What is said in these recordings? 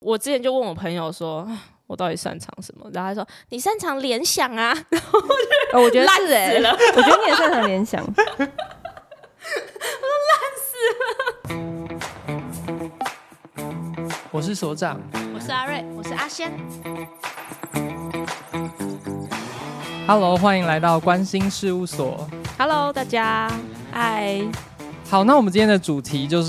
我之前就问我朋友说，我到底擅长什么？然后他说你擅长联想啊，然后我觉得是我觉得你也擅长联想。我都烂死了。我是所长， 我是阿瑞，我是阿仙。 Hello， 欢迎来到关心事务所。 Hello， 大家，嗨。 好，那我们今天的主题就是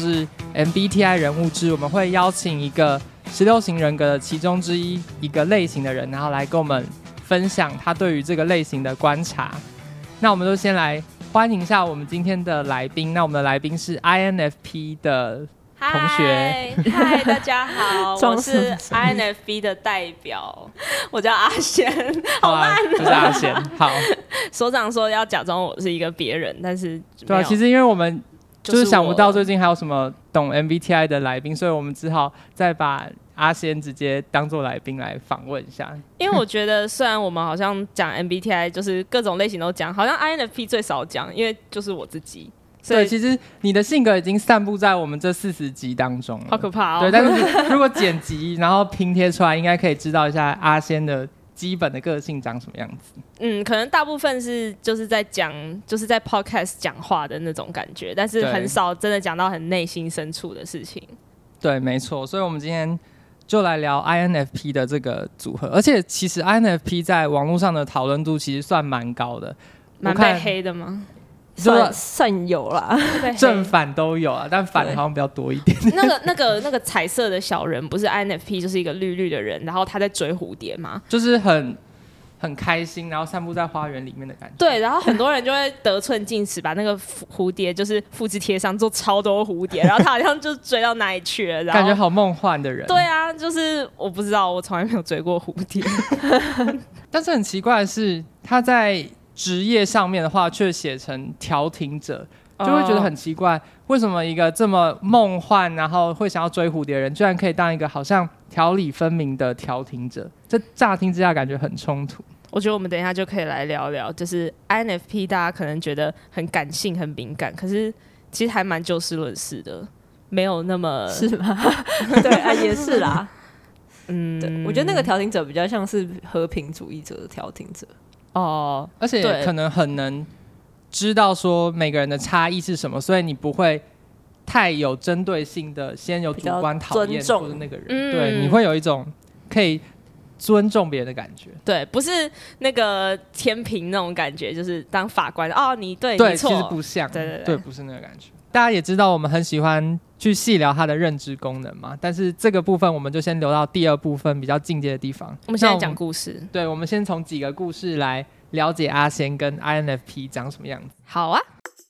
MBTI 人物志，我们会邀请一个16型人格的其中之一个类型的人，然后来跟我们分享他对于这个类型的观察。那我们就先来欢迎一下我们今天的来宾。那我们的来宾是 INFP 的同学。 嗨，大家好，我是 INFP 的代表，我叫阿贤。好烂啊， 就是阿贤。好， 所长说要假装我是一个别人，但是对啊，其实因为我们就是想不到最近还有什么懂 MBTI 的来宾，所以我们只好再把阿仙直接当作来宾来访问一下。 因为我觉得虽然我们好像讲 MBTI 就是各种类型都讲，好像 INFP 最少讲，因为就是我自己。 对，其实你的性格已经散布在我们这40集当中了， 好可怕哦。 对，但是如果剪辑然后拼贴出来，应该可以知道一下阿仙的基本的个性长什么样子。 可能大部分是就是在讲，就是在 podcast 讲话的那种感觉，但是很少真的讲到很内心深处的事情。 对，没错。所以我们今天就来聊 INFP 的这个组合，而且其实 INFP 在网络上的讨论度其实算蛮高的， 蛮被黑的吗？ 算有啦， 正反都有啊，但反好像比较多一点。 那个彩色的小人不是 INFP 就是一个绿绿的人，然后他在追蝴蝶吗？ 就是很开心，然后散步在花园里面的感觉。 对，然后很多人就会得寸进尺，把那个蝴蝶就是复制贴上，做超多蝴蝶，然后他好像就追到哪里去了，然后感觉好梦幻的人。 对啊，就是我不知道，我从来没有追过蝴蝶。 但是很奇怪的是，他在职业上面的话却写成调停者，就会觉得很奇怪，为什么一个这么梦幻然后会想要追蝴蝶的人居然可以当一个好像条理分明的调停者？这乍听之下感觉很冲突。 我觉得我们等一下就可以来聊聊，就是 INFP 大家可能觉得很感性很敏感，可是其实还蛮就事论事的，没有那么是吗？对啊，也是啦。对，我觉得那个调停者比较像是和平主义者的调停者哦， 而且可能很能知道说每个人的差异是什么，所以你不会太有针对性的先有主观讨厌或者那个人，对，你会有一种可以尊重别人的感觉。 对，不是那个天平那种感觉，就是当法官哦，你对， 对， 你错， 其实不像， 对， 不是那个感觉。大家也知道我们很喜欢去细聊他的认知功能嘛，但是这个部分我们就先留到第二部分比较进阶的地方。 我们现在讲故事， 对，我们先从几个故事来了解阿仙跟 INFP 长什么样子。 好啊，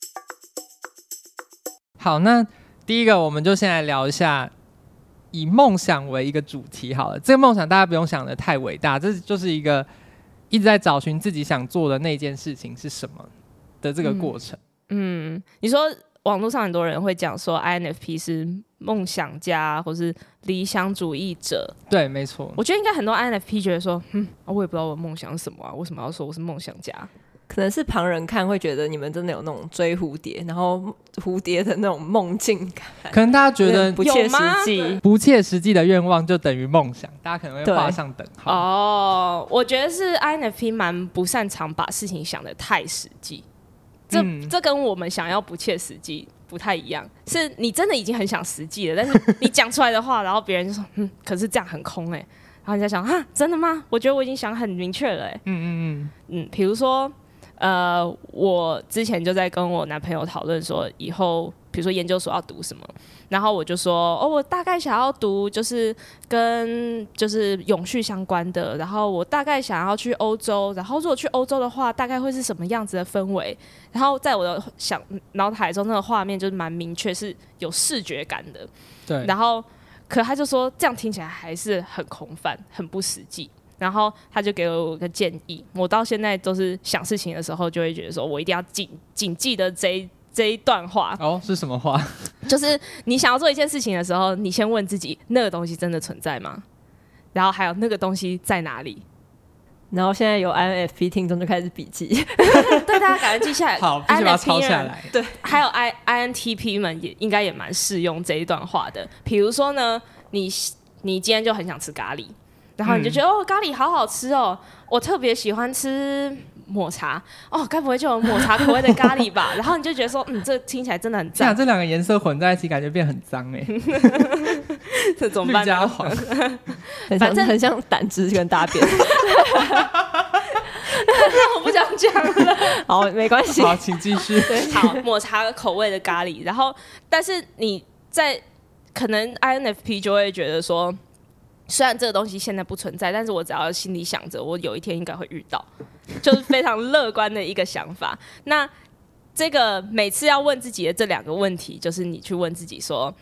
好，那第一个我们就先来聊一下以梦想为一个主题好了。这个梦想大家不用想得太伟大，这就是一个一直在找寻自己想做的那件事情是什么的这个过程。 你说网络上很多人会讲说 INFP 是梦想家或是理想主义者。 对，没错。 我觉得应该很多 INFP 觉得说我也不知道我的梦想是什么啊，为什么要说我是梦想家？ 可能是旁人看会觉得你们真的有那种追蝴蝶，然后蝴蝶的那种梦境感， 可能大家觉得不切实际， 不切实际的愿望就等于梦想，大家可能会画上等号。 哦，我觉得是 INFP 蛮不擅长把事情想得太实际，这跟我们想要不切实际不太一样，是你真的已经很想实际了，但是你讲出来的话，然后别人就说可是这样很空然后你在想真的吗？我觉得我已经想很明确了比如说我之前就在跟我男朋友讨论说以后比如说研究所要读什么，然后我就说我大概想要读就是跟就是永续相关的，然后我大概想要去欧洲，然后如果去欧洲的话大概会是什么样子的氛围，然后在我的脑海中那个画面就是蛮明确，是有视觉感的。 对， 然后可他就说这样听起来还是很空泛很不实际，然后他就给了我个建议，我到现在都是想事情的时候就会觉得说我一定要谨记得这一段话。 是什么话？ 就是你想要做一件事情的时候，你先问自己那个东西真的存在吗？然后还有那个东西在哪里？ 然后现在有 INFP 听众就开始笔记， 对，大家赶快记下来。 好，必须把它抄下来。 对，还有 INTP 们应该也蛮适用这一段话的。比如说呢， 你今天就很想吃咖喱，然后你就觉得、哦，咖喱好好吃哦，我特别喜欢吃抹茶哦，该不会就有抹茶口味的咖喱吧？然后你就觉得说，这听起来真的很赞。 这两个颜色混在一起，感觉变很脏哎、 这怎么办呢？ 绿加黄， 反正很像胆汁跟大便。 我不想讲了。 好，没关系。 好，请继续。 好，抹茶口味的咖喱，然后但是你在可能 INFP 就会觉得说，虽然这个东西现在不存在，但是我只要心里想着，我有一天应该会遇到，就是非常乐观的一个想法。那这个每次要问自己的这2个问题，就是你去问自己说，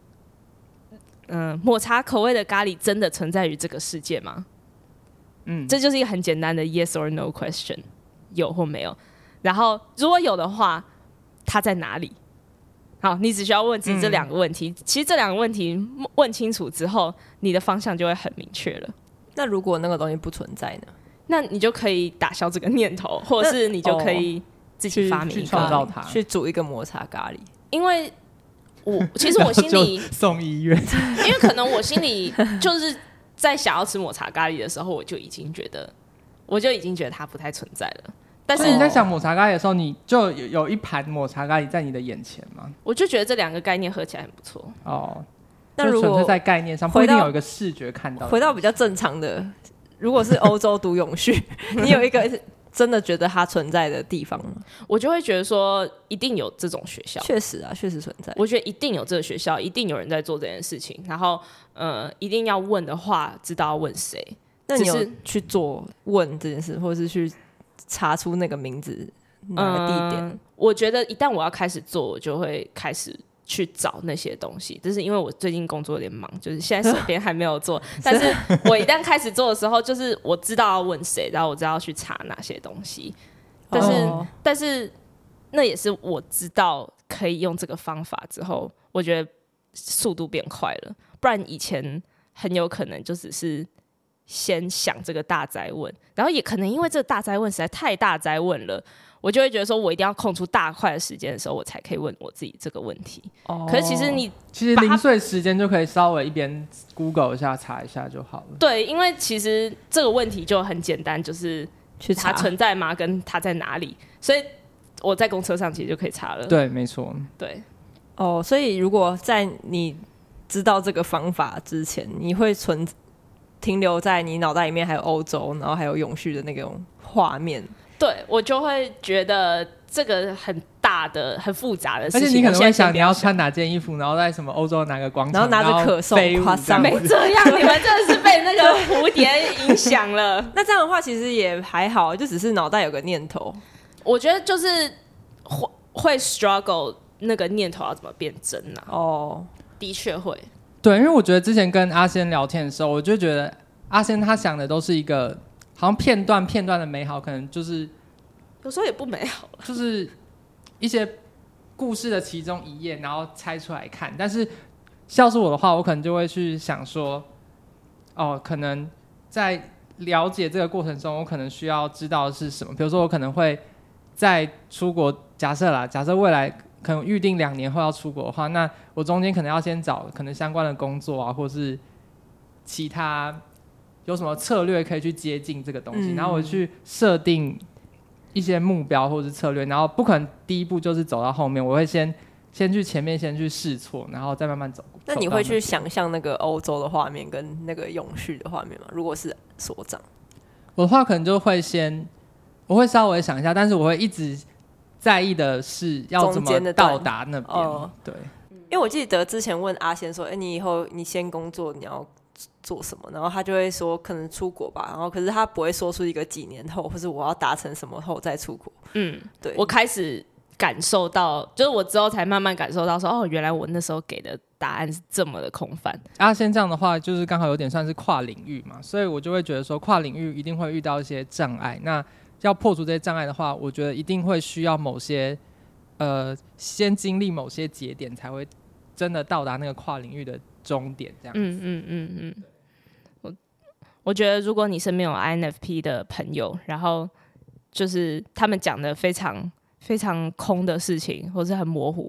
抹茶口味的咖喱真的存在于这个世界吗？这就是一个很简单的 yes or no question， 有或没有。然后如果有的话，它在哪里？好，你只需要问自己这2个问题。其实这2个问题问清楚之后，你的方向就会很明确了。 那如果那个东西不存在呢？ 那你就可以打消这个念头，或者是你就可以自己发明一个， 去创造它， 去煮一个抹茶咖喱。 因为其实我心里送医院， 因为可能我心里就是在想要吃抹茶咖喱的时候，我就已经觉得它不太存在了。但是你在想抹茶咖喱的时候，你就有一盘抹茶咖喱在你的眼前吗？ 我就觉得这2个概念合起来很不错。 哦， 那如果纯粹在概念上，不一定有一个视觉看到。 回到比较正常的，如果是欧洲读永续，你有一个真的觉得它存在的地方吗？ 我就会觉得说，一定有这种学校。 确实啊，确实存在。 我觉得一定有这个学校，一定有人在做这件事情。然后，一定要问的话，知道要问谁。 那你有去问这件事，或者是去查出那个名字哪个地点？ 我觉得一旦我要开始做，我就会开始去找那些东西。就是因为我最近工作有点忙，就是现在手边还没有做。但是我一旦开始做的时候，就是我知道要问谁，然后我知道要去查哪些东西。但是那也是我知道可以用这个方法之后，我觉得速度变快了。不然以前很有可能就只是先想这个大哉问，然后也可能因为这个大哉问实在太大哉问了，我就会觉得说我一定要空出大块的时间的时候，我才可以问我自己这个问题。可是其实零碎时间就可以稍微一边 Google 一下查一下就好了。 对，因为其实这个问题就很简单，就是它存在吗？跟它在哪里？所以我在公车上其实就可以查了。 对，没错。 对。 所以如果在你知道这个方法之前，你会停留在你脑袋里面还有欧洲，然后还有永续的那种画面。 对，我就会觉得这个很大的、很复杂的事情。 而且你可能会想你要穿哪件衣服，然后在什么欧洲哪个广场， 然后拿着可颂夸上， 没这样，你们真的是被那个蝴蝶影响了。 那这样的话，其实也还好，就只是脑袋有个念头。 我觉得就是会 struggle 那个念头要怎么变真啊？的确会。 对，因为我觉得之前跟阿仙聊天的时候，我就觉得阿仙他想的都是一个好像片段的美好，可能就是有时候也不美好， 就是一些故事的其中一页，然后拆出来看。但是要是我的话，我可能就会去想说，可能在了解这个过程中，我可能需要知道的是什么。比如说，我可能会在出国，假设未来可能预定2年后要出国的话，那我中间可能要先找可能相关的工作啊，或是其他有什么策略可以去接近这个东西，然后我去设定一些目标或是策略，然后不可能第一步就是走到后面，我会先去前面先去试错，然后再慢慢走。 那你会去想象那个欧洲的画面跟那个永续的画面吗？如果是所长， 我的话可能就会我会稍微想一下，但是我会一直在意的是要怎么到达那边。对， 因为我记得之前问阿仙说，你以后你先工作你要做什么，然后他就会说可能出国吧，然后可是他不会说出一个几年后或是我要达成什么后再出国。对， 我开始感受到，就是我之后才慢慢感受到说，原来我那时候给的答案是这么的空泛。 阿仙这样的话就是刚好有点算是跨领域嘛，所以我就会觉得说跨领域一定会遇到一些障碍，那要破除这些障碍的话，我觉得一定会需要某些先经历某些节点，才会真的到达那个跨领域的终点。这样。 我觉得如果你身边有 INFP 的朋友，然后就是他们讲的非常非常空的事情，或是很模糊，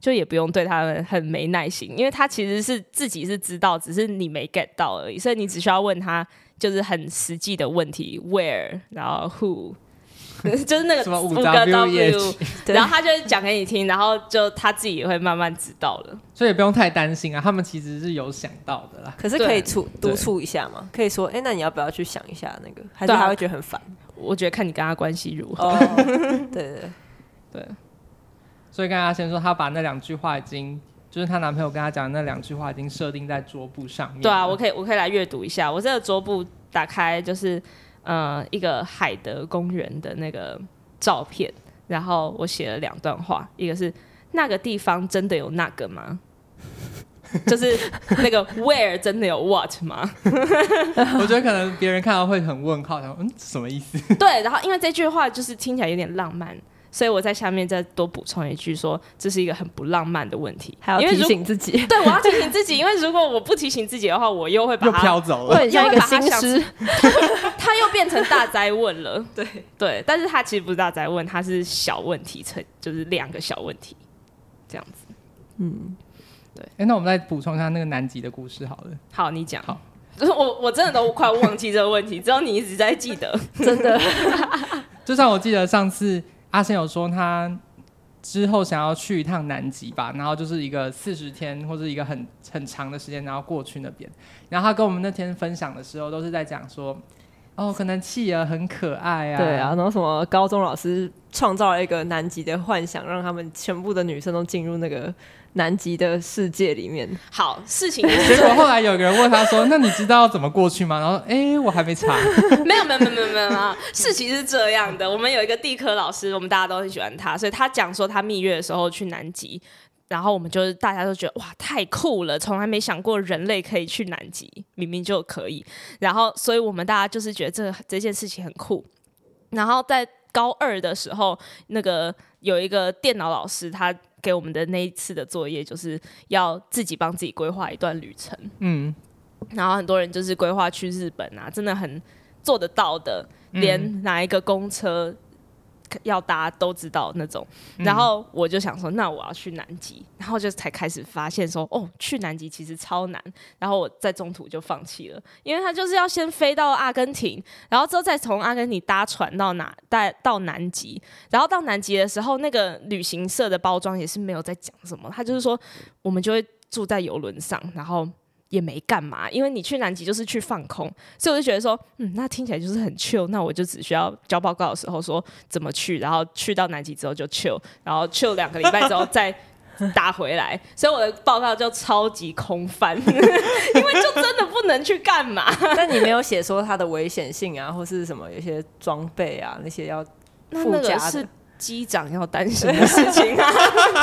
就也不用对他们很没耐心，因为他其实是自己是知道，只是你没 get 到而已，所以你只需要问他就是很实际的问题 ，where， 然后 who。就是那个5个 W， 然后他就讲给你听，然后就他自己也会慢慢知道了， 所以也不用太担心啊，他们其实是有想到的啦。 可是可以督促一下嘛？可以说，那你要不要去想一下那个？还是他会觉得很烦？ 我觉得看你跟他关系如何。 对。 所以刚刚先说，他把那2句话就是她男朋友跟她讲的那2句话已经设定在桌布上面。 对啊，我可以来阅读一下。我这个桌布打开就是一个海德公园的那个照片，然后我写了2段话，一个是那个地方真的有那个吗？就是那个 where 真的有 what 吗？ 我觉得可能别人看到会很问号，想什么意思？ 对，然后因为这句话就是听起来有点浪漫，所以我在下面再多补充一句说，这是一个很不浪漫的问题， 还要提醒自己。 对，我要提醒自己，因为如果我不提醒自己的话，我又会把它又飘走了， 会像一个新诗， 它又变成大灾问了。对，但是它其实不是大灾问，它是小问题，就是2个小问题这样子。 对。那我们再补充一下那个南极的故事好了。 好，你讲。 好， 我真的都快忘记这个问题，只有你一直在记得， 真的。 就像我记得上次阿仙有说他之后想要去一趟南极吧，然后就是一个40天或者一个很长的时间，然后过去那边。然后他跟我们那天分享的时候，都是在讲说，可能企鹅很可爱啊， 对啊，然后什么高中老师创造了一个南极的幻想，让他们全部的女生都进入那个南极的世界里面。 好，事情是结果后来有个人问他说：“那你知道怎么过去吗？”然后我还没查。 没有，事情是这样的。我们有一个地科老师，我们大家都很喜欢他，所以他讲说他蜜月的时候去南极，然后我们就是大家都觉得哇太酷了，从来没想过人类可以去南极，明明就可以。然后所以我们大家就是觉得这件事情很酷。然后在高2的时候，那个有一个电脑老师，他给我们的那一次的作业就是要自己帮自己规划一段旅程。然后很多人就是规划去日本啊，真的很做得到的，连哪一个公车要搭都知道那种。然后我就想说，那我要去南极，然后就才开始发现说，去南极其实超难。然后我在中途就放弃了，因为他就是要先飞到阿根廷，然后之后再从阿根廷搭船到南极。然后到南极的时候，那个旅行社的包装也是没有在讲什么，他就是说我们就会住在邮轮上，然后也没干嘛，因为你去南极就是去放空，所以我就觉得说，那听起来就是很 chill， 那我就只需要交报告的时候说怎么去，然后去到南极之后就 chill， 然后 chill 2个礼拜之后再打回来，所以我的报告就超级空泛，因为就真的不能去干嘛。 但你没有写说它的危险性啊，或是什么有些装备啊那些要附加的， 那个是机长要担心的事情啊。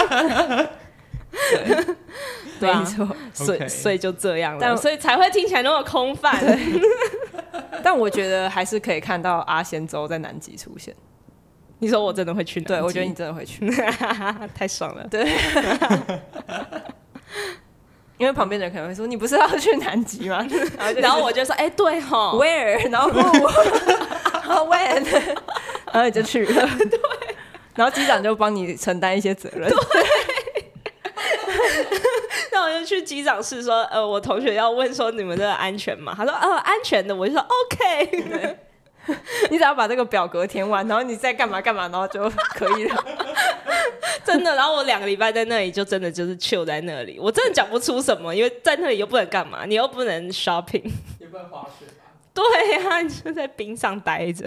对啊， 没错， 所以就这样了，所以才会听起来那么空泛。 但我觉得还是可以看到阿仙州在南极出现。 你说我真的会去南极？ 对，我觉得你真的会去， 太爽了。 对，因为旁边的人可能会说：“你不是要去南极吗？” 然后我就说：“对齁 ，Where？” 然后 Who？ 然后 When？ 然后你就去了。对，然后机长就帮你承担一些责任。对。 那我就去机长室说，我同学要问说你们这个安全吗？他说，安全的。我就说 OK。 你只要把这个表格填完，然后你再干嘛干嘛，然后就可以了。 真的，然后我2个礼拜在那里，就真的就是 chill 在那里。我真的讲不出什么，因为在那里又不能干嘛，你又不能 shopping， 也不能滑雪吧？ 对啊，你就在冰上待着。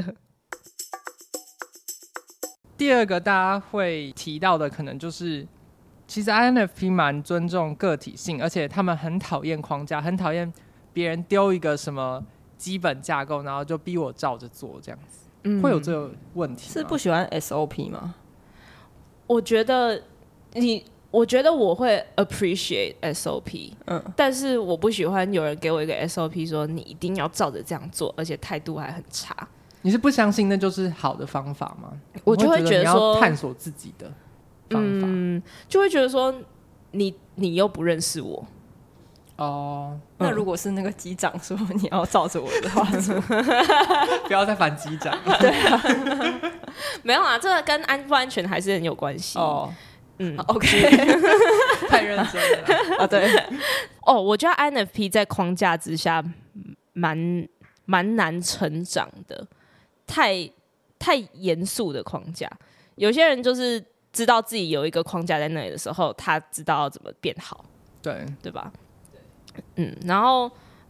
第2个大家会提到的，可能就是其实 INFP 蛮尊重个体性，而且他们很讨厌框架，很讨厌别人丢一个什么基本架构，然后就逼我照着做这样子。会有这个问题吗？ 是不喜欢 SOP 吗？ 我觉得我会 appreciate SOP，但是我不喜欢有人给我一个 SOP 说你一定要照着这样做，而且态度还很差。 你是不相信那就是好的方法吗？ 我就会觉得说你要探索自己的方法， 就会觉得说你又不认识我。 那如果是那个机长说你要照着我的话不要再反机长。 对啊， 没有啊，这个跟安不安全还是很有关系。 OK， 太认真了啊，对， 我觉得 INFP 在框架之下蛮难成长的，太严肃的框架。有些人就是知道自己有一个框架在那里的时候，他知道要怎么变好，对吧？然后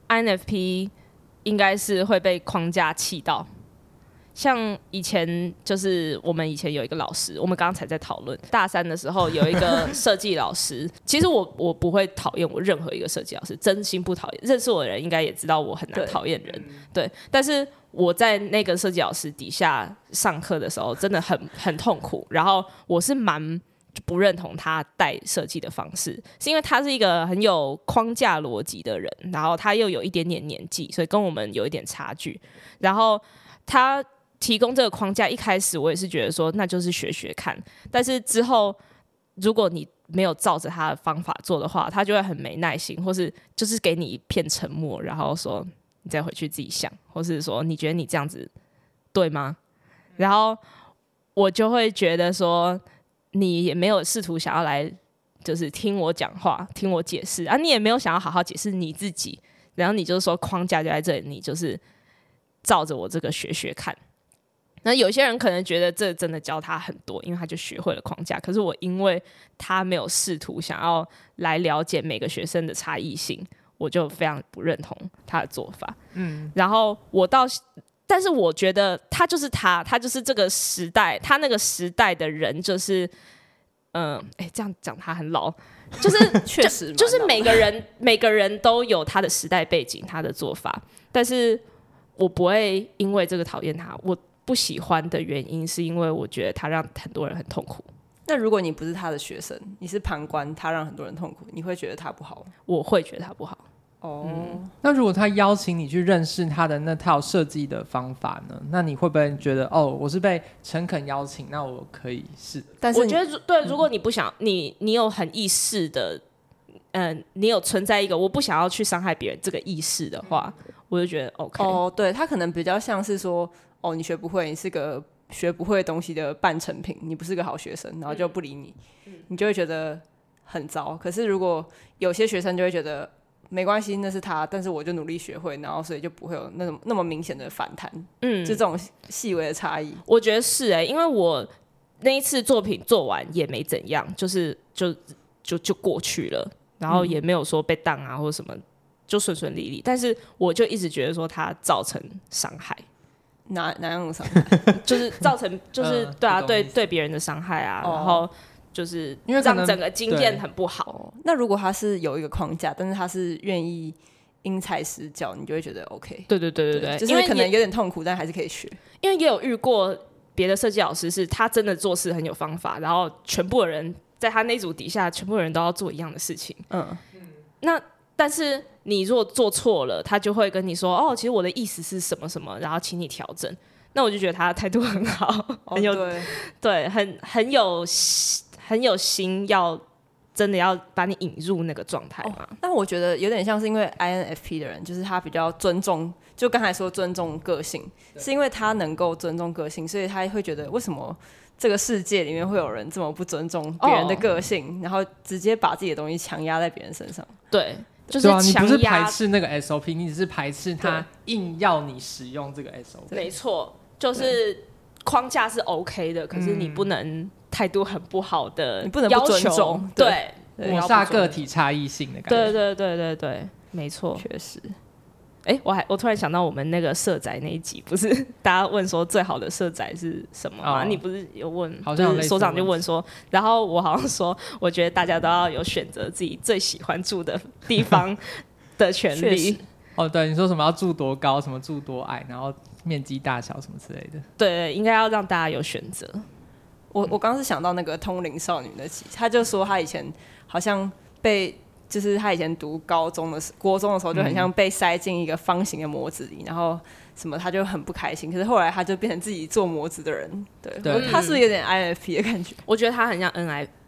INFP 应该是会被框架气到。像以前就是我们以前有一个老师，我们刚才在讨论大三的时候有一个设计老师，其实我不会讨厌我任何一个设计老师，真心不讨厌。认识我的人应该也知道我很难讨厌人，对。但是我在那个设计老师底下上课的时候，真的很痛苦。然后我是蛮不认同他带设计的方式，是因为他是一个很有框架逻辑的人，然后他又有一点点年纪，所以跟我们有一点差距。然后他提供这个框架，一开始我也是觉得说那就是学学看，但是之后如果你没有照着他的方法做的话，他就会很没耐心，或是就是给你一片沉默，然后说你再回去自己想，或是说你觉得你这样子对吗？然后我就会觉得说你也没有试图想要来就是听我讲话听我解释啊，你也没有想要好好解释你自己，然后你就是说框架就在这里，你就是照着我这个学学看。那有些人可能觉得这真的教他很多，因为他就学会了框架。可是我因为他没有试图想要来了解每个学生的差异性，我就非常不认同他的做法。然后但是我觉得他就是他就是这个时代，他那个时代的人就是，这样讲他很老，就是确实就是每个人都有他的时代背景，他的做法。但是我不会因为这个讨厌他，我不喜欢的原因是因为我觉得他让很多人很痛苦。 那如果你不是他的学生，你是旁观，他让很多人痛苦，你会觉得他不好？ 我会觉得他不好。 那如果他邀请你去认识他的那套设计的方法呢？那你会不会觉得我是被诚恳邀请，那我可以试？ 但是我觉得对，如果你不想你有很意识的，你有存在一个我不想要去伤害别人这个意识的话，我就觉得 OK。 对，他可能比较像是说，你学不会，你是个学不会东西的半成品，你不是个好学生，然后就不理你，你就会觉得很糟。可是如果有些学生就会觉得没关系，那是他，但是我就努力学会，然后所以就不会有那么明显的反弹，就这种细微的差异。 我觉得是因为我那一次作品做完也没怎样，就是就过去了，然后也没有说被当啊或者什么，就顺顺利利。但是我就一直觉得说它造成伤害。 哪样的伤害？ 就是造成就是对啊，对别人的伤害啊，然后就是让整个经验很不好。 那如果他是有一个框架，但是他是愿意因材施教，你就会觉得 OK。 对， 就是可能有点痛苦，但还是可以学。因为也有遇过别的设计老师，是他真的做事很有方法，然后全部的人在他那组底下，全部的人都要做一样的事情。那但是你如果做错了，他就会跟你说其实我的意思是什么什么，然后请你调整。那我就觉得他的态度很好，很有对，很有心，真的要把你引入那个状态嘛。 但我觉得有点像是因为 INFP 的人，就是他比较尊重，就刚才说尊重个性，是因为他能够尊重个性，所以他会觉得为什么这个世界里面会有人这么不尊重别人的个性，然后直接把自己的东西强压在别人身上。 对。就是你不是排斥那个 SOP， 你只是排斥他硬要你使用这个 SOP。 没错，就是框架是 OK 的，可是你不能态度很不好的， 你不能不尊重， 对， 抹杀个体差异性的感觉。对，没错， 确实。 我突然想到我们那个社宅那一集，不是大家问说最好的社宅是什么吗？你不是有问， 好像所长就问说，然后我好像说，我觉得大家都要有选择自己最喜欢住的地方的权利。 对，你说什么要住多高，什么住多矮，然后面积大小什么之类的。 对，应该要让大家有选择。 我刚刚是想到那个通灵少女那集，他就说他以前好像就是他以前读国中的时候就很像被塞进一个方形的模子里，然后什么他就很不开心。可是后来他就变成自己做模子的人，对，他是不是有点 INFP 的感觉？ 我觉得他很像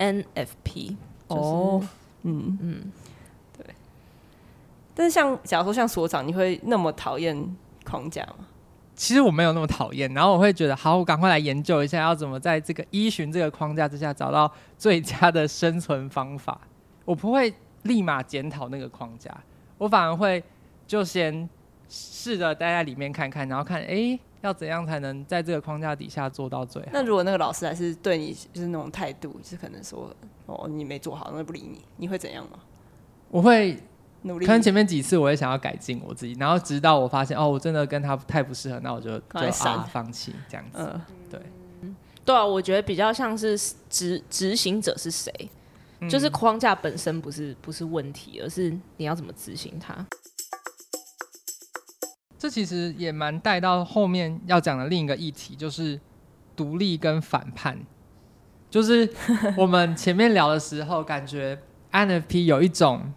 NFP。 对。但是假如说像所长，你会那么讨厌框架吗？ 其实我没有那么讨厌，然后我会觉得好，我赶快来研究一下要怎么在这个依循这个框架之下找到最佳的生存方法。我不会立马检讨那个框架，我反而会就先试着待在里面看看，然后看要怎样才能在这个框架底下做到最好。 那如果那个老师还是对你就是那种态度，就是可能说你没做好，那不理你，你会怎样吗？ 我会努力， 可能前面几次我会想要改进我自己，然后直到我发现我真的跟他太不适合，那我就放弃这样子。 对啊，我觉得比较像是执行者是谁，就是框架本身不是问题，而是你要怎么执行它。 这其实也蛮带到后面要讲的另一个议题，就是独立跟反叛。就是我们前面聊的时候，感觉 INFP 有一种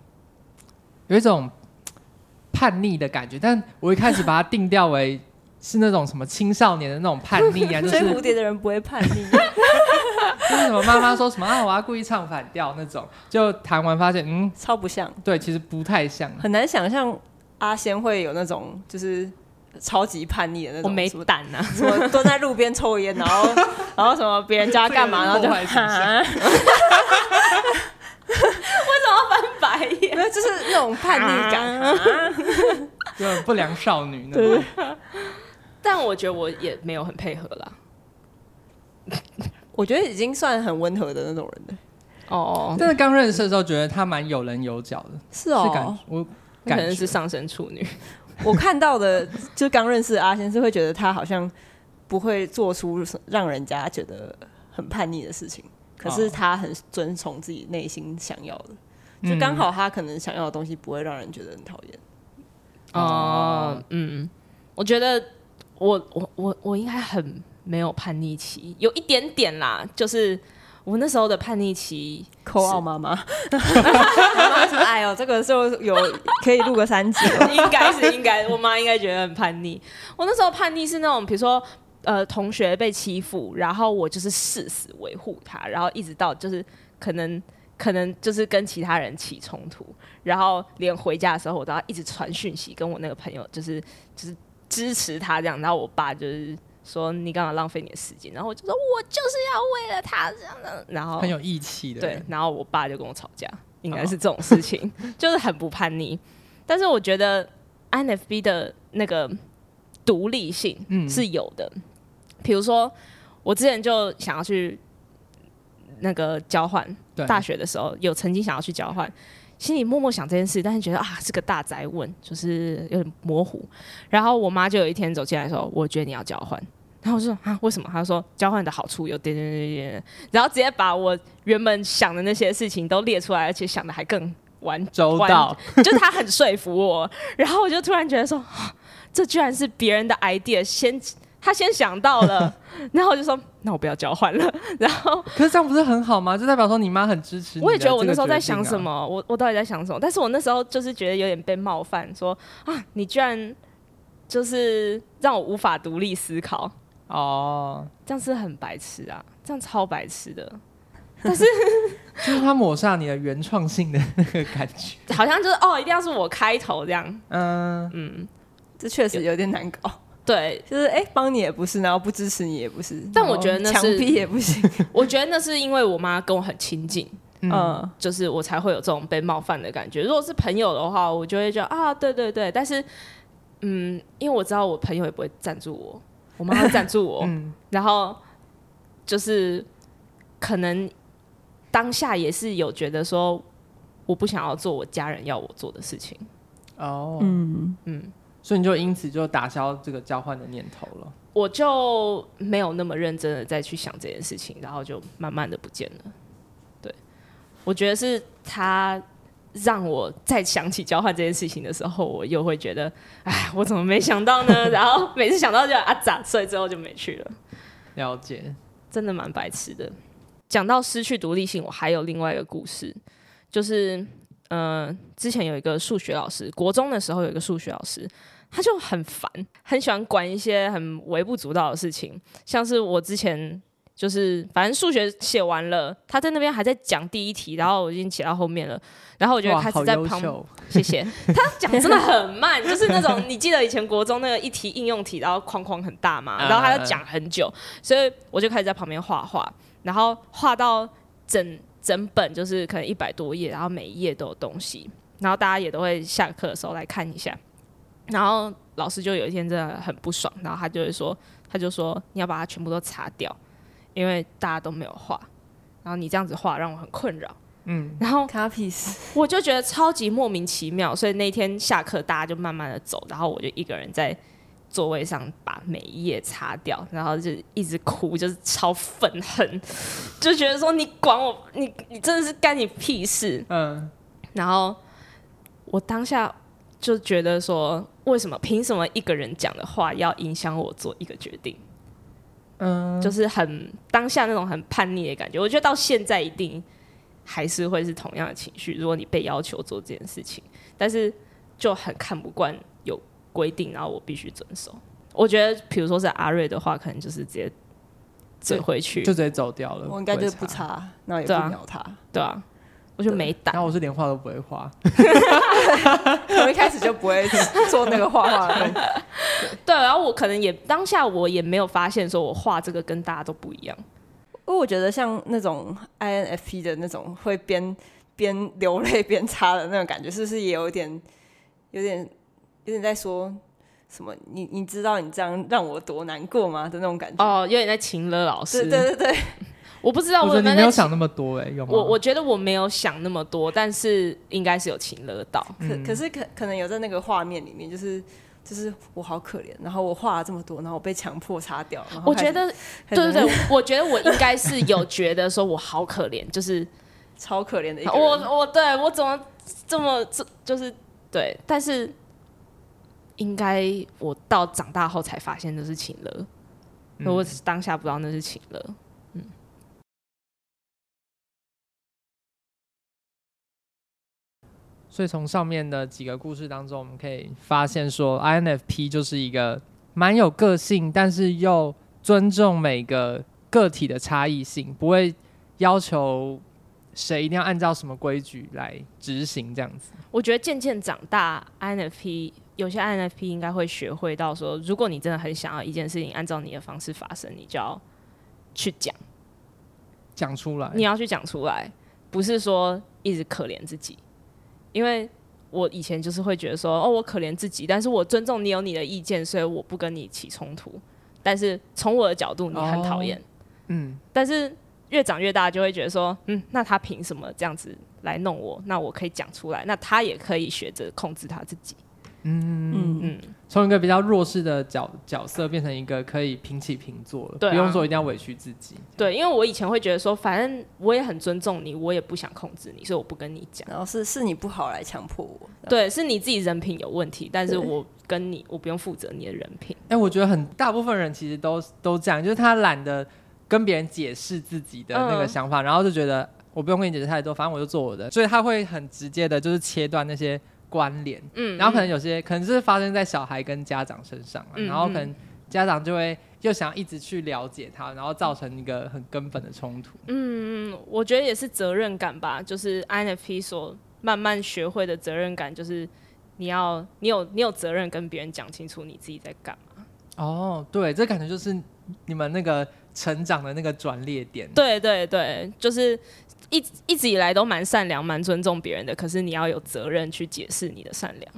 叛逆的感觉，但我一开始把它定调为是那种什么青少年的那种叛逆啊，就是追蝴蝶的人不会叛逆， 就是什么妈妈说什么我要故意唱反调那种，就弹完发现超不像， 对，其实不太像， 很难想象阿仙会有那种就是超级叛逆的那种， 我没胆啊， 什么蹲在路边抽烟，然后什么别人家干嘛，然后就为什么要翻白眼？ 就是那种叛逆感， 就不良少女那种。 但我觉得我也没有很配合啦。 我觉得已经算很温和的那种人了。 但是刚认识的时候，觉得他蛮有棱有角的。 是哦， 我可能是上升处女。 我看到的，就刚认识的阿仙是会觉得他好像不会做出让人家觉得很叛逆的事情，可是他很遵从自己内心想要的，就刚好他可能想要的东西不会让人觉得很讨厌。 我觉得我应该很没有叛逆期，有一点点啦，就是我那时候的叛逆期， 扣奥妈妈，妈妈说：“哎呦，这个时候有可以录个3集。” 应该，我妈应该觉得很叛逆。我那时候叛逆是那种，比如说同学被欺负，然后我就是誓死维護他，然后一直到就是可能就是跟其他人起冲突，然后连回家的时候我都要一直传讯息跟我那个朋友，就是支持他这样。然后我爸就是说你干嘛浪费你的时间，然后我就说我就是要为了他这样的，然后很有义气的。 对，然后我爸就跟我吵架，应该是这种事情，就是很不叛逆。但是我觉得 INFP 的那个独立性是有的，比如说我之前就想要去那个交换，大学的时候有曾经想要去交换，心里默默想这件事，但是觉得是个大哉问，就是有点模糊。然后我妈就有一天走进来说：“我觉得你要交换。”然后我就说：“为什么？”她说：“交换的好处有点点点点。”然后直接把我原本想的那些事情都列出来，而且想的还更周到， 就是她很说服我。然后我就突然觉得说，这居然是别人的 idea， 他先想到了，然后我就说那我不要交换了。然后可是这样不是很好吗？就代表说你妈很支持你。 我也觉得我那时候在想什么，我到底在想什么？但是我那时候就是觉得有点被冒犯，说你居然就是让我无法独立思考这样是很白痴啊，这样超白痴的。但是就是他抹煞你的原创性的那个感觉， 好像就是一定要是我开头这样。 这确实有点难搞。 对， 就是帮你也不是，然后不支持你也不是， 但我觉得那是强逼也不行。 我觉得那是因为我妈跟我很亲近，就是我才会有这种被冒犯的感觉。如果是朋友的话，我就会觉得对对对。但是因为我知道我朋友也不会赞助我，我妈会赞助我，然后就是可能当下也是有觉得说我不想要做我家人要我做的事情。 所以你就因此就打消这个交换的念头了。 我就没有那么认真的再去想这件事情，然后就慢慢的不见了。对，我觉得是他让我再想起交换这件事情的时候，我又会觉得我怎么没想到呢？然后每次想到就咋，所以之后就没去了。 了解， 真的蛮白痴的。讲到失去独立性，我还有另外一个故事，就是之前有一个数学老师，国中的时候有一个数学老师，他就很烦，很喜欢管一些很微不足道的事情，像是我之前就是反正数学写完了，他在那边还在讲第一题，然后我已经写到后面了，然后我就开始在旁边，谢谢。他讲真的很慢，就是那种你记得以前国中那个一题应用题，然后框框很大嘛，然后他就讲很久，所以我就开始在旁边画画，然后画到整本就是可能100多页，然后每一页都有东西，然后大家也都会下课的时候来看一下，然后老师就有一天真的很不爽，然后他就说你要把它全部都擦掉。因为大家都没有画，然后你这样子画让我很困扰，然后我就觉得超级莫名其妙，所以那天下课大家就慢慢的走，然后我就一个人在座位上把每一页擦掉，然后就一直哭，就是超愤恨，就觉得说你管我，你真的是干你屁事，然后我当下就觉得说，为什么凭什么一个人讲的话要影响我做一个决定？就是很当下那种很叛逆的感觉，我觉得到现在一定还是会是同样的情绪。如果你被要求做这件事情，但是就很看不惯有规定，然后我必须遵守。我觉得，比如说是阿瑞的话，可能就是直接折回去， 就直接走掉了。 我应该就是不擦，然后也不鸟他。 对啊，我就没胆。 然后我是连画都不会画， 我一开始就不会做那个画画的。 对，然后我可能也当下我也没有发现说我画这个跟大家都不一样。 因为我觉得像那种 INFP 的那种会边流泪边擦的那种感觉，是不是也有点在说什么？你知道你这样让我多难过吗的那种感觉？ 哦，有点在情勒老师。 对。 我不知道， 我觉得你没有想那么多有吗？ 我觉得我没有想那么多，但是应该是有情勒到。 可是可能有在那个画面里面，就是我好可怜，然后我画了这么多，然后我被强迫擦掉。 我觉得对，我觉得我应该是有觉得说我好可怜，就是超可怜的一个人。 我怎么这么就是对，但是应该我到长大后才发现那是情勒，我当下不知道那是情勒。 所以从上面的几个故事当中，我们可以发现说 ，INFP 就是一个蛮有个性，但是又尊重每个个体的差异性，不会要求谁一定要按照什么规矩来执行这样子。 我觉得渐渐长大 ，INFP 有些 INFP 应该会学会到说，如果你真的很想要一件事情按照你的方式发生，你就要去讲出来，你要去讲出来，不是说一直可怜自己。因为我以前就是会觉得说，我可怜自己，但是我尊重你有你的意见，所以我不跟你起冲突。但是从我的角度，你很讨厌，但是越长越大就会觉得说，那他凭什么这样子来弄我？那我可以讲出来，那他也可以学着控制他自己。 从一个比较弱势的角色变成一个可以平起平坐了，不用说一定要委屈自己。 对，因为我以前会觉得说，反正我也很尊重你，我也不想控制你，所以我不跟你讲。 然后是你不好来强迫我， 对，是你自己人品有问题，但是我不用负责你的人品。 我觉得很大部分人其实都这样，就是他懒得跟别人解释自己的那个想法，然后就觉得我不用跟你解释太多，反正我就做我的，所以他会很直接的，就是切断那些关联，然后可能有些可能是发生在小孩跟家长身上，然后可能家长就会又想一直去了解他，然后造成一个很根本的冲突。 我觉得也是责任感吧，就是 INFP 所慢慢学会的责任感，就是你有责任跟别人讲清楚你自己在干嘛。 哦，对，这感觉就是你们那个成长的那个转捩点。 对，就是一直以来都蛮善良、蛮尊重别人的，可是你要有责任去解释你的善良。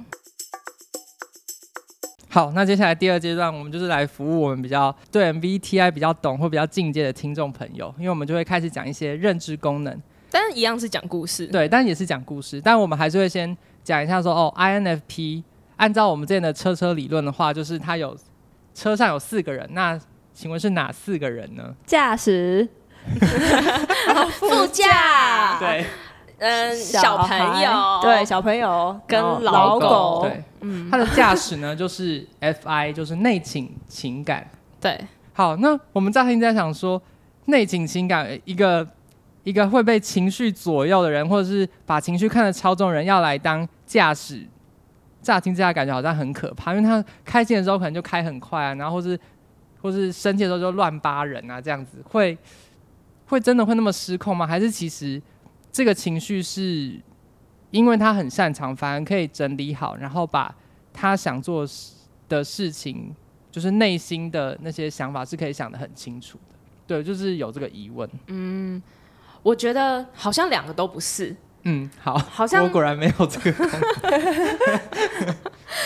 好，那接下来第二阶段，我们就是来服务我们比较对 MBTI 比较懂或比较进阶的听众朋友，因为我们就会开始讲一些认知功能， 但是一样是讲故事。 对，但也是讲故事，但我们还是会先讲一下说INFP 按照我们之前的车理论的话，就是他有车上有4个人，那请问是哪4个人呢？ 驾驶副驾， 对， 小朋友， 对，小朋友跟老狗， 对，他的驾驶呢就是 FI， 就是内倾情感。 对， 好，那我们乍听在想说，内倾情感一个会被情绪左右的人，或者是把情绪看得超重的人，要来当驾驶，乍听之下感觉好像很可怕，因为他开心的时候可能就开很快啊，然后或是或是生气的时候就乱扒人啊，这样子会真的会那么失控吗？还是其实这个情绪是因为他很擅长，反而可以整理好，然后把他想做的事情，就是内心的那些想法是可以想得很清楚的。对，就是有这个疑问。 我觉得好像两个都不是。 好像我果然没有这个功能。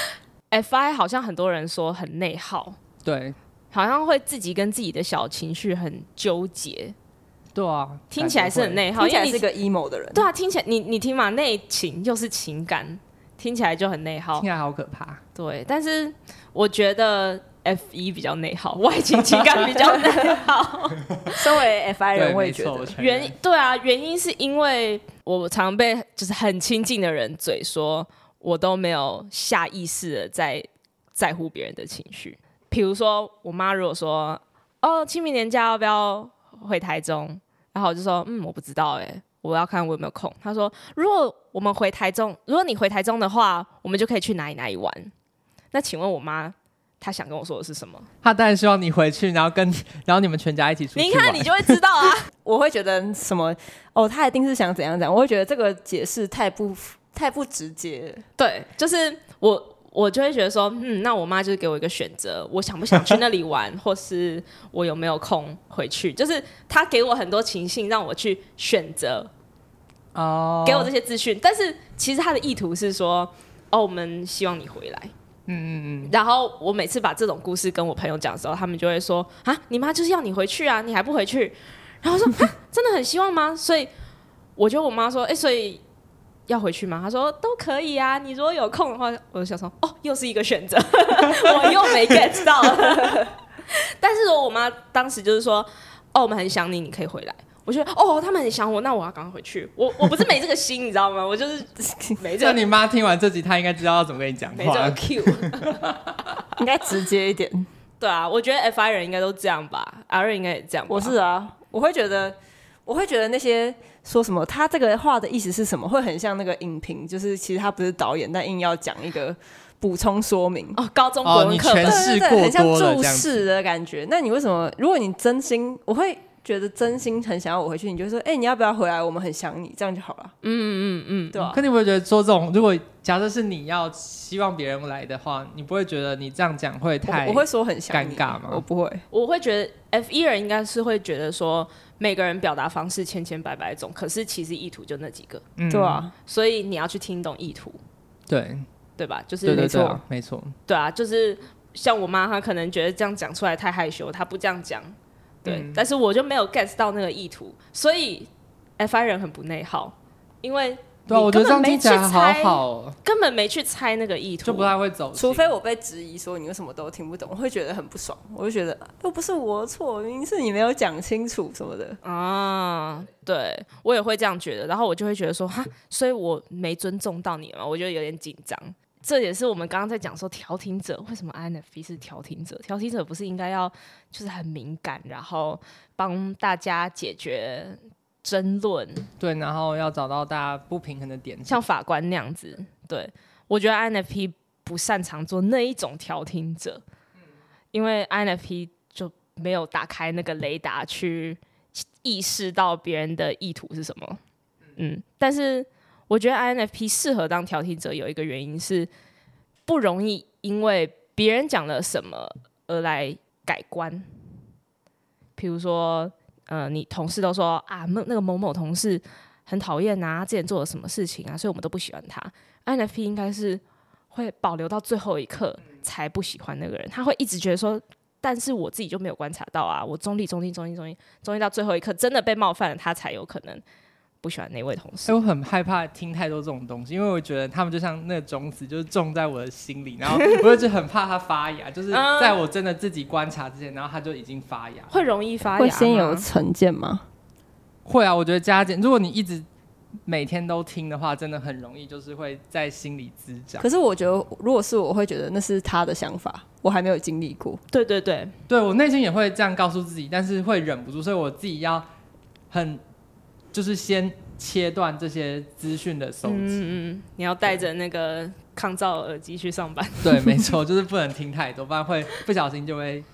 FI 好像很多人说很内耗， 对， 好像会自己跟自己的小情绪很纠结。 对啊， 听起来是很内耗， 听起来是个 emo 的人。 对啊，听起来你听嘛，内情又是情感，听起来就很内耗， 听起来好可怕。 对，但是我觉得 F1 比较内耗，外情情感比较内耗。 身为 FI 人，我也觉得原因是因为我常被就是很亲近的人嘴说，我都没有下意识的在乎别人的情绪。比如说我妈如果说清明年假要不要回台中，然后我就说我不知道我要看我有没有空。她说如果你回台中的话，我们就可以去哪里玩。那请问我妈她想跟我说的是什么？ 她当然希望你回去，然后你们全家一起出去玩。 你看你就会知道啊。 我会觉得什么他一定是想怎样讲，我会觉得这个解释太不直接了。 对，就是我就会觉得说，那我妈就是给我一个选择，我想不想去那里玩，或是我有没有空回去，就是她给我很多情境让我去选择，给我这些资讯。但是其实她的意图是说，我们希望你回来。然后我每次把这种故事跟我朋友讲的时候，他们就会说你妈就是要你回去啊，你还不回去？然后我说真的很希望吗？所以我就我妈说，所以要回去吗？她说都可以啊，你如果有空的话。我就想说又是一个选择。我又没 get 到了。但是我妈当时就是说我们很想你，你可以回来。我觉得他们很想我，那我要赶快回去。我不是没这个心，你知道吗？我就是没这个。 那你妈听完这集，她应该知道要怎么跟你讲话。 没这个 Q。 应该直接一点。 对啊，我觉得 FI 人应该都这样吧，R 人应该也这样吧。 我是啊，我会觉得那些说什么他这个话的意思是什么，会很像那个影评，就是其实他不是导演，但硬要讲一个补充说明。 高中国文课本， 你诠释过多了， 很像注释的感觉。那你为什么？如果你真心，我会觉得真心很想要我回去，你就说，你要不要回来？我们很想你，这样就好了。对吧？ 可你不会觉得说这种，如果假设是你要希望别人来的话，你不会觉得你这样讲会太我会说很想你尴尬吗？ 我不会， 我会觉得 F1 人应该是会觉得说，每个人表达方式千千百百种，可是其实意图就那几个， 对啊， 所以你要去听懂意图，对吧？就是没错，没错， 对啊，就是像我妈，她可能觉得这样讲出来太害羞，她不这样讲，对，但是我就没有 get 到那个意图，所以 FI 人很不内耗，因为对啊，我觉得这样听起来好好， 根本没去猜那个意图， 就不太会走心。 除非我被质疑说你为什么都听不懂，我会觉得很不爽。我就觉得又不是我的错，明明是你没有讲清楚什么的啊。对，我也会这样觉得，然后我就会觉得说所以我没尊重到你了嘛，我就有点紧张。这也是我们刚刚在讲说调停者为什么 INFP 是调停者？调停者不是应该要就是很敏感，然后帮大家解决争论， 对，然后要找到大家不平衡的点， 像法官那样子。对，我觉得 INFP 不擅长做那一种调停者，因为 INFP 就没有打开那个雷达去意识到别人的意图是什么。但是我觉得 INFP 适合当调停者有一个原因是不容易因为别人讲了什么而来改观。比如说你同事都说那个某某同事很讨厌啊，他之前做了什么事情啊，所以我们都不喜欢他。INFP 应该是会保留到最后一刻才不喜欢那个人，他会一直觉得说，但是我自己就没有观察到啊，我中立到最后一刻真的被冒犯了，他才有可能不喜欢那位同事。 我很害怕听太多这种东西，因为我觉得他们就像那个种子，就是种在我的心里，然后我就很怕它发芽，就是在我真的自己观察之前，然后它就已经发芽。 会容易发芽吗？ 会先有成见吗？ 会啊，我觉得加减，如果你一直每天都听的话，真的很容易就是会在心里滋长。 可是我觉得，如果是我会觉得那是他的想法，我还没有经历过。 对， 我内心也会这样告诉自己，但是会忍不住，所以我自己要就是先切断这些资讯的收集。 你要带着那个抗噪耳机去上班。 对，没错，就是不能听太多，不然会不小心就会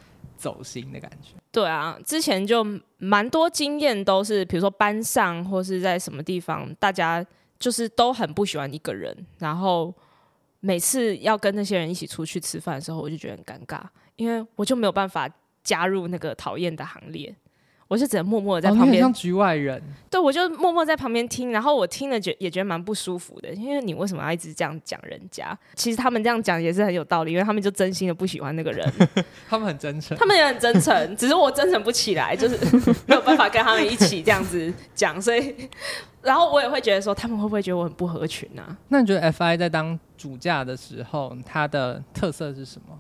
走心的感觉。 对啊，之前就蛮多经验都是，比如说班上或是在什么地方，大家就是都很不喜欢一个人，然后每次要跟那些人一起出去吃饭的时候，我就觉得很尴尬，因为我就没有办法加入那个讨厌的行列，我就只能默默的在旁边， 像局外人。 对，我就默默在旁边听，然后我听了也觉得蛮不舒服的，因为你为什么要一直这样讲人家？其实他们这样讲也是很有道理，因为他们就真心的不喜欢那个人， 他们很真诚， 他们也很真诚，只是我真诚不起来，就是没有办法跟他们一起这样子讲，所以，然后我也会觉得说，他们会不会觉得我很不合群啊？ 那你觉得 FI 在当主驾的时候，他的特色是什么？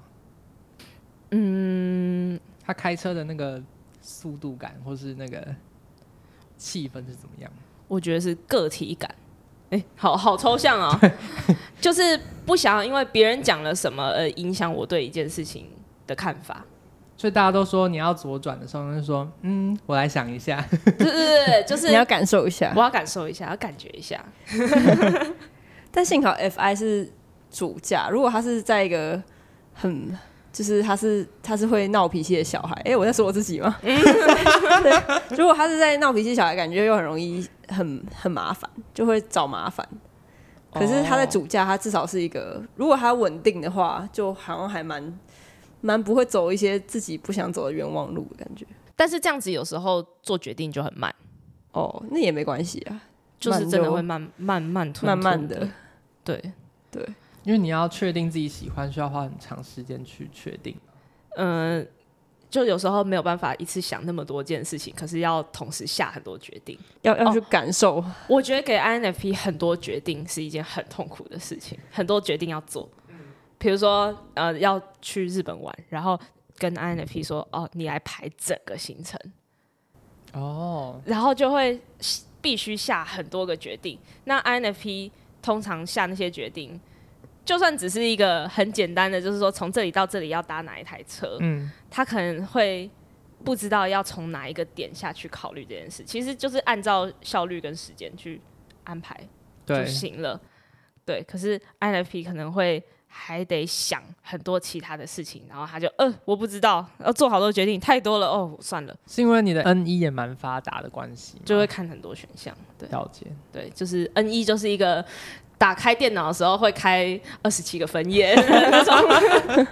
他开车的那个速度感，或是那个气氛是怎么样？ 我觉得是个体感。好抽象哦，就是不想因为别人讲了什么而影响我对一件事情的看法。 所以大家都说你要左转的时候，就说我来想一下。 对，就是你要感受一下， 我要感受一下，要感觉一下。 但幸好 FI 是主驾，如果他是在一个就是他是会闹脾气的小孩，我在说我自己吗？对，如果他是在闹脾气的小孩，感觉又很容易很麻烦，就会找麻烦。可是他在主驾，他至少是一个，如果他稳定的话，就好像还蛮不会走一些自己不想走的冤枉路的感觉。 但是这样子有时候做决定就很慢。 那也没关系啊， 就是真的会慢吞的。对， 因为你要确定自己喜欢，需要花很长时间去确定。 就有时候没有办法一次想那么多件事情，可是要同时下很多决定， 要去感受。 我觉得给 INFP 很多决定是一件很痛苦的事情，很多决定要做。比如说要去日本玩，然后跟 INFP 说你来排整个行程。然后就会必须下很多个决定。那 INFP 通常下那些决定，就算只是一个很简单的，就是说从这里到这里要搭哪一台车，他可能会不知道要从哪一个点下去考虑这件事，其实就是按照效率跟时间去安排就行了。对，可是 INFP 可能会还得想很多其他的事情，然后他就我不知道，要做好多决定，太多了算了。 是因为你的 NE 也蛮发达的关系， 就会看很多选项。对， 了解。 对，就是 NE 就是一个打开电脑的时候会开27个分页那种。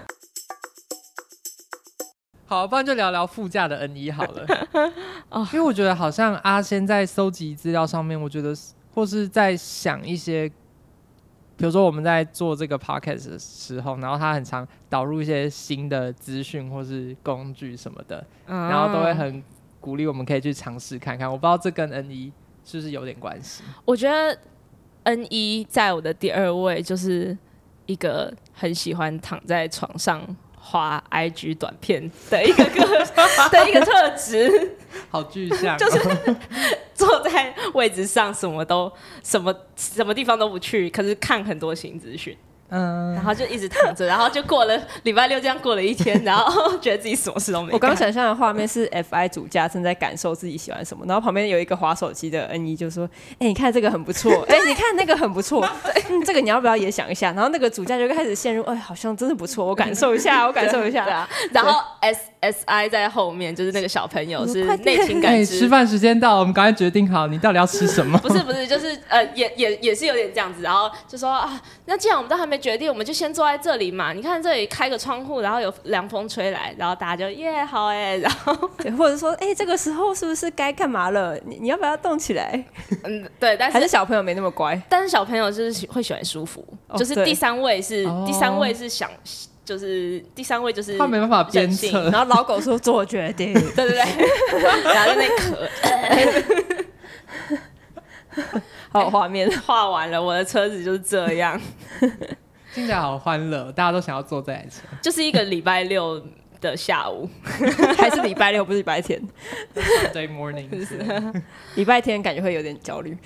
好，不然就聊聊副驾的 NE 好了。因为我觉得好像阿仙在搜集资料上面，我觉得或是在想一些，比如说我们在做这个 podcast 的时候，然后他很常导入一些新的资讯或是工具什么的，然后都会很鼓励我们可以去尝试看看。我不知道这跟 NE 是不是有点关系？ 我觉得 NE 在我的第2位就是一个很喜欢躺在床上滑 IG 短片的一个特质， 好具象。 就是坐在位置上什么地方都不去，可是看很多新资讯。然后就一直躺着，然后就过了礼拜6，这样过了一天，然后觉得自己什么事都没干。 我刚想象的画面是 FI 主驾正在感受自己喜欢什么，然后旁边有一个滑手机的 NE 就说：“你看这个很不错，你看那个很不错，这个你要不要也想一下？”然后那个主驾就开始陷入，好像真的不错，我感受一下，我感受一下。 对啊，然后 SI 在后面，就是那个小朋友是内情感知。 吃饭时间到了，我们赶快决定好你到底要吃什么。 不是，就是也是有点这样子，然后就说那既然我们都还没决定，我们就先坐在这里嘛。你看这里开个窗户，然后有凉风吹来，然后大家就好然后或者说这个时候是不是该干嘛了？你要不要动起来？ 对，但是还是小朋友没那么乖。 但是小朋友就是会喜欢舒服，就是第3位是想。就是第3位就是他没办法鞭策， 然后老狗说做决定， 对，然后在那咳， 好画面画完了，我的车子就是这样， 听起来好欢乐，大家都想要坐这台车， 就是一个礼拜6的下午， 还是礼拜6不是礼拜天 Sunday morning， 礼拜天感觉会有点焦虑，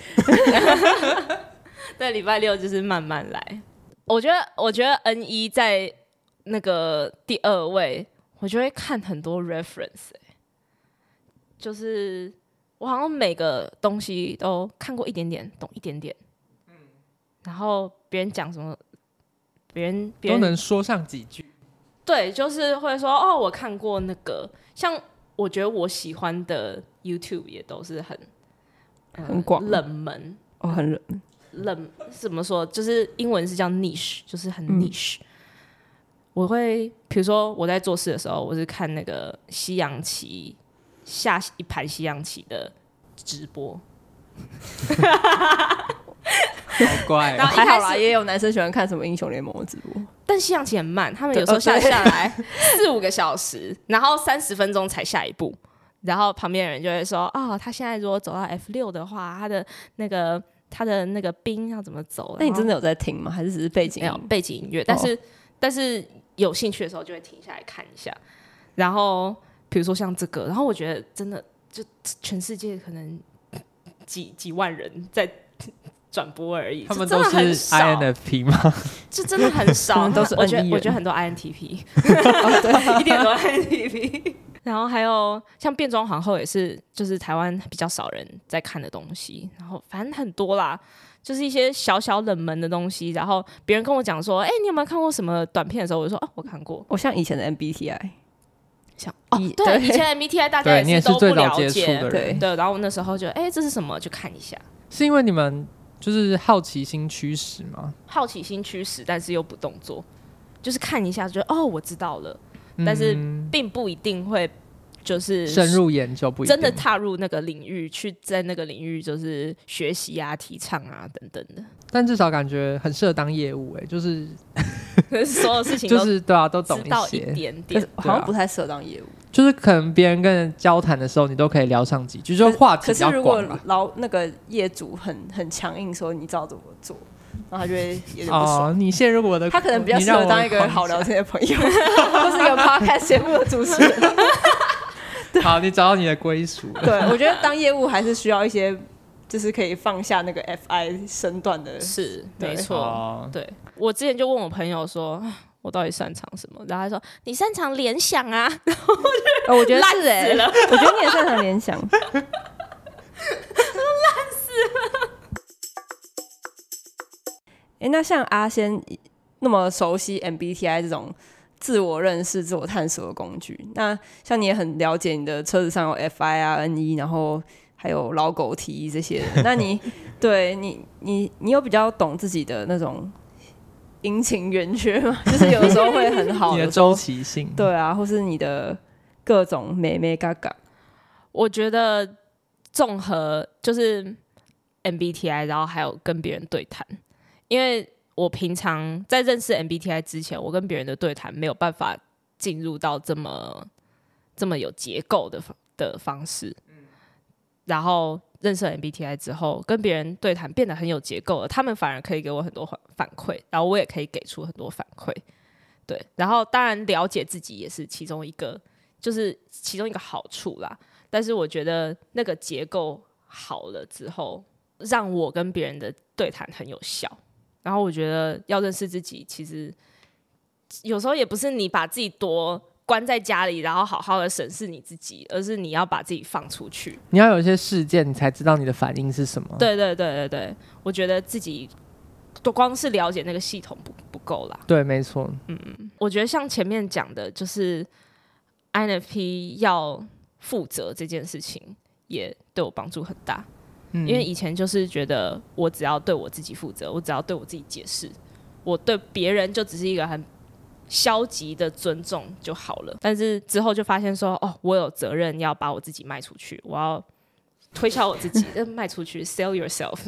对，礼拜6就是慢慢来。我觉得 NE 在那个第2位，我就会看很多 reference，就是我好像每个东西都看过一点点，懂一点点，然后别人讲什么，别人都能说上几句。 对，就是会说哦，我看过那个，像我觉得我喜欢的 YouTube 也都是很广冷门哦，很冷怎么说？就是英文是叫 niche， 就是很 niche。我会比如说我在做事的时候，我是看那个西洋棋下一盘西洋棋的直播。 好怪、 然后还好啦，也有男生喜欢看什么英雄联盟的直播， 但西洋棋很慢，他们有时候下来4-5个小时，然后30分钟才下一步，然后旁边的人就会说：“哦，他现在如果走到 F6 的话，他的那个兵要怎么走？” 那你真的有在听吗？还是只是背景音？ 没有背景音乐，但是有兴趣的时候就会停下来看一下。然后比如说像这个，然后我觉得真的就全世界可能几万人在转播而已， 他们都是 INFP 吗？ 这真的很少， 都是我觉得很多 INTP， 一定很多 INTP。然后还有像变装皇后也是，就是台湾比较少人在看的东西。然后反正很多啦，就是一些小小冷门的东西。然后别人跟我讲说：“哎、你有没有看过什么短片？”的时候，我就说：“哦，我看过。” 我像以前的 MBTI。 像对，以前 MBTI 大家对你也是都不了最早接触解， 的人， 对。然后那时候就这是什么？就看一下。 是因为你们就是好奇心驱使吗？ 好奇心驱使，但是又不动作，就是看一下就觉得哦，我知道了，但是并不一定会就是深入研究，不一定真的踏入那个领域去，在那个领域就是学习啊、提倡啊等等的。 但至少感觉很适合当业务，就是所有事情就是对啊，都懂知道一些， 点点， 好像不太适合当业务。 就是可能别人跟人交谈的时候，你都可以聊上几句，就话题比较可是如果广吧。 那个业主很强硬说你知道怎么做，然后他就会有点不爽。 哦，你陷入我的， 他可能比较适合当一个好聊天的朋友，或是一个 podcast 节目的主持人。 好，你找到你的归属了。 对，我觉得当业务还是需要一些，就是可以放下那个 FI 身段的。 是没错。 哦对，我之前就问我朋友说，我到底擅长什么？然后他说你擅长联想啊。 我觉得是我觉得你也擅长联想。烂死了。那像阿仙那么熟悉 MBTI 这种自我认识、自我探索的工具，那像你也很了解你的车子上有 FI 啊、NE， 然后还有老狗蹄这些的，那你对你有比较懂自己的那种阴晴圆缺吗？就是有的时候会很好， 你的周期性， 对啊，或是你的各种美美嘎嘎。 我觉得综合就是 MBTI， 然后还有跟别人对谈，因为我平常在认识 MBTI 之前，我跟别人的对谈没有办法进入到这么有结构的方式。然后认识了 MBTI 之后，跟别人对谈变得很有结构了，他们反而可以给我很多反馈，然后我也可以给出很多反馈。对，然后当然了解自己也是其中一个好处啦。但是我觉得那个结构好了之后，让我跟别人的对谈很有效。然后我觉得要认识自己，其实有时候也不是你把自己多关在家里，然后好好的审视你自己，而是你要把自己放出去。 你要有一些事件，你才知道你的反应是什么。 对，我觉得自己光是了解那个系统不够啦。 对，没错。 我觉得像前面讲的，就是 INFP 要负责这件事情，也对我帮助很大。因为以前就是觉得我只要对我自己负责，我只要对我自己解释，我对别人就只是一个很消极的尊重就好了。但是之后就发现说，哦，我有责任要把我自己卖出去，我要推销我自己，卖出去 ，sell yourself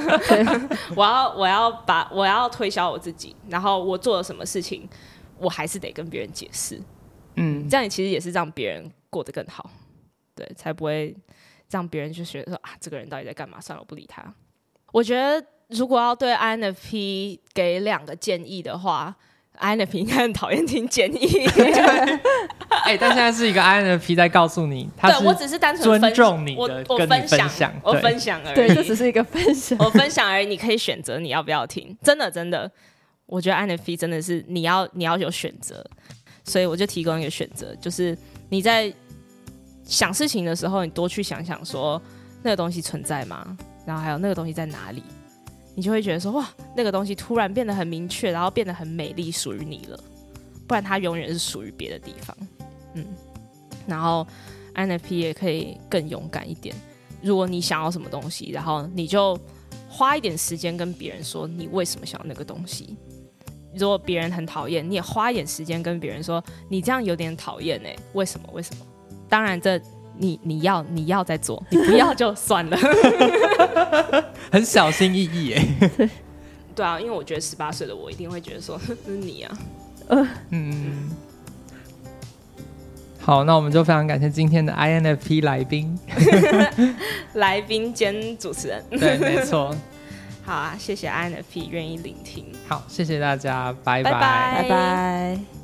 我要推销我自己，然后我做了什么事情，我还是得跟别人解释。这样其实也是让别人过得更好，对，才不会让别人就觉得说啊，这个人到底在干嘛？算了，我不理他。我觉得如果要对 INFP 给2个建议的话，INFP 应该很讨厌听建议。 但现在是一个 INFP 在告诉你，他对我只是单纯尊重你的， 我跟你分享， 我分享而已。 对，这只是一个分享， 我分享而已。你可以选择你要不要听，真的，我觉得 INFP 真的是你要有选择，所以我就提供一个选择，就是你在想事情的时候，你多去想想说那个东西存在吗？然后还有那个东西在哪里？你就会觉得说哇，那个东西突然变得很明确，然后变得很美丽，属于你了。 不然它永远是属于别的地方。然后 INFP 也可以更勇敢一点。如果你想要什么东西，然后你就花一点时间跟别人说你为什么想要那个东西。如果别人很讨厌，你也花一点时间跟别人说你这样有点讨厌欸，为什么？当然这你要再做，你不要就算了。 很小心翼翼耶。 对啊，因为我觉得18岁的我一定会觉得说这是你啊。 好，那我们就非常感谢今天的 INFP 来宾。 来宾兼主持人。 对，没错。 好啊，谢谢 INFP 愿意聆听。 好，谢谢大家，拜拜， 拜拜。